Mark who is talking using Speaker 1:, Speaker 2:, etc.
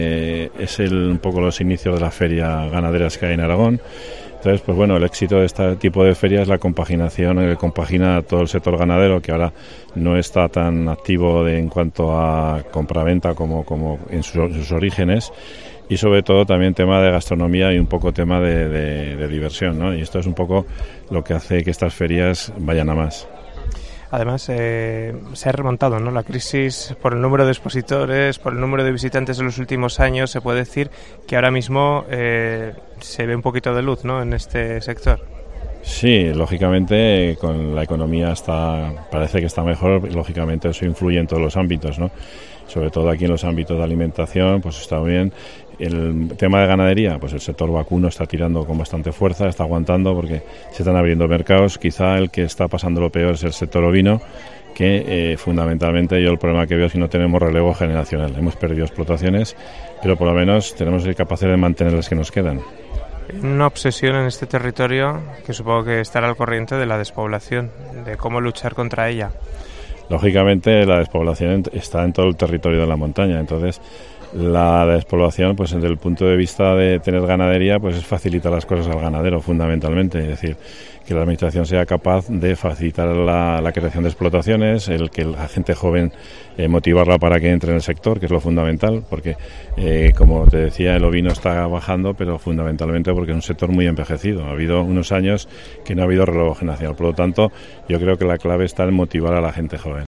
Speaker 1: Es un poco los inicios de las ferias ganaderas que hay en Aragón. Entonces, pues bueno, el éxito de este tipo de ferias es la compaginación, que compagina todo el sector ganadero, que ahora no está tan activo en cuanto a compraventa como en sus orígenes, y sobre todo también tema de gastronomía y un poco tema de diversión, ¿no? Y esto es un poco lo que hace que estas ferias vayan a más.
Speaker 2: Además, se ha remontado, ¿no?, la crisis por el número de expositores, por el número de visitantes en los últimos años. Se puede decir que ahora mismo se ve un poquito de luz, ¿no?, en este sector.
Speaker 1: Sí, lógicamente, con la economía parece que está mejor. Lógicamente eso influye en todos los ámbitos, ¿no? Sobre todo aquí en los ámbitos de alimentación, pues está bien. El tema de ganadería, pues el sector vacuno está tirando con bastante fuerza, está aguantando porque se están abriendo mercados. Quizá el que está pasando lo peor es el sector ovino, que fundamentalmente yo el problema que veo es que no tenemos relevo generacional. Hemos perdido explotaciones, pero por lo menos tenemos la capacidad de mantener las que nos quedan.
Speaker 2: Una obsesión en este territorio que supongo que estará al corriente de la despoblación, de cómo luchar contra ella.
Speaker 1: Lógicamente la despoblación está en todo el territorio de la montaña, entonces la despoblación, pues desde el punto de vista de tener ganadería, pues es facilitar las cosas al ganadero fundamentalmente, es decir, que la administración sea capaz de facilitar la creación de explotaciones, que la gente joven motivarla para que entre en el sector, que es lo fundamental, porque como te decía, el ovino está bajando, pero fundamentalmente porque es un sector muy envejecido. Ha habido unos años que no ha habido relevo generacional, por lo tanto yo creo que la clave está en motivar a la gente joven.